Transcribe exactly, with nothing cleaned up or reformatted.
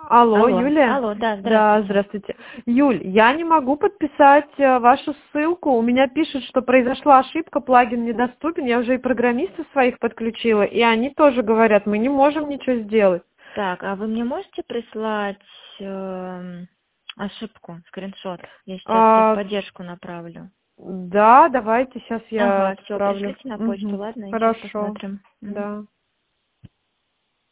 Алло, Алло, Юлия? алло, да, Да, здравствуйте. здравствуйте. Юль, я не могу подписать э, вашу ссылку. У меня пишет, что произошла ошибка, плагин недоступен. Я уже и программистов своих подключила, и они тоже говорят, мы не можем ничего сделать. Так, а вы мне можете прислать эм, ошибку, скриншот? Я сейчас в А, техподдержку направлю. да, давайте сейчас я Ага, все, отправлю. пришлите на почту, Мгм. ладно, и сейчас Хорошо, посмотрим. Мгм. да.